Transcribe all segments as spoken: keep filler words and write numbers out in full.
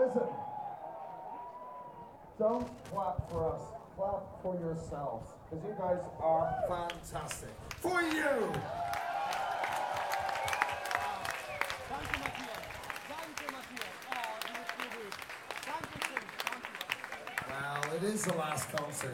Listen, don't clap for us. Clap for yourselves, because you guys are fantastic. For you! Well, it is the last concert.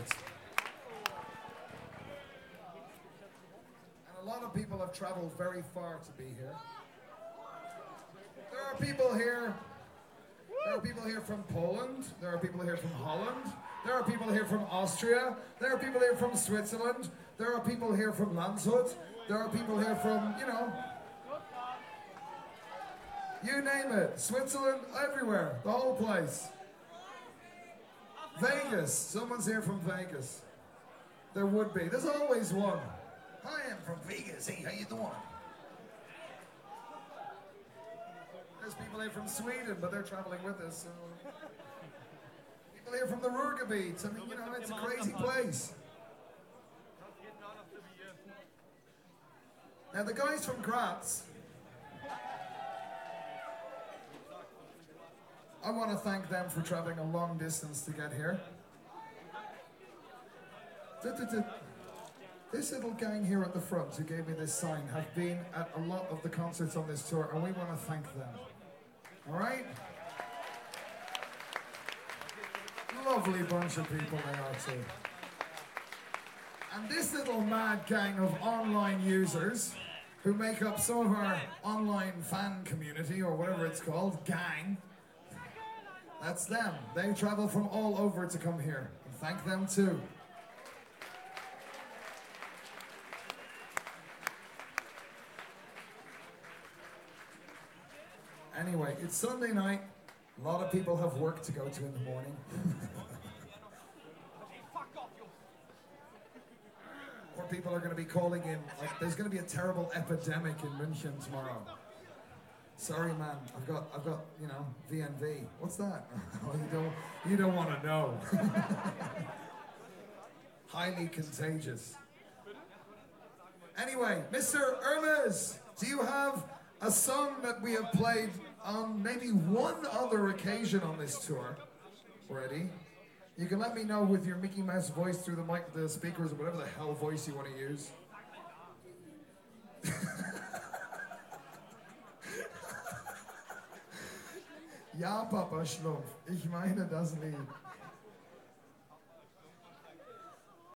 And a lot of people have traveled very far to be here. There are people here. There are people here from Poland. There are people here from Holland. There are people here from Austria. There are people here from Switzerland. There are people here from Landshut. There are people here from, you know, you name it. Switzerland, everywhere. The whole place. Vegas. Someone's here from Vegas. There would be. There's always one. Hi, I'm from Vegas. Hey, how you doing? There's people here from Sweden, but they're traveling with us. So. People here from the Ruhrgebiet. I mean, you know, it's a crazy place. Now, the guys from Graz, I want to thank them for traveling a long distance to get here. This little gang here at the front who gave me this sign have been at a lot of the concerts on this tour, and we want to thank them. All right? Lovely bunch of people they are too. And this little mad gang of online users who make up some of our online fan community, or whatever it's called, gang, that's them. They travel from all over to come here. And thank them too. Anyway, it's Sunday night. A lot of people have work to go to in the morning. Or people are going to be calling in. Like, there's going to be a terrible epidemic in München tomorrow. Sorry, man. I've got, I've got, you know, V N V. What's that? Oh, you don't, you don't want to know. Highly contagious. Anyway, Mister Hermes, do you have a song that we have played on maybe one other occasion on this tour already? You can let me know with your Mickey Mouse voice through the mic, the speakers, or whatever the hell voice you want to use. Ja, Papa Schlumpf, ich meine das Lied.